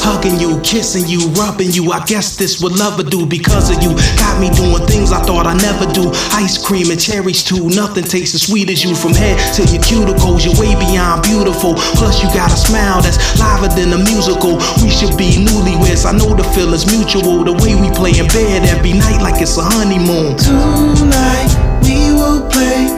Hugging you, kissing you, rubbing you. I guess this what love would do because of you. Got me doing things I thought I never do. Ice cream and cherries too. Nothing tastes as sweet as you. From head to your cuticles, you're way beyond beautiful. Plus you got a smile that's liver than a musical. We should be newlyweds. I know the feeling's mutual. The way we play in bed every night like it's a honeymoon. Tonight we will play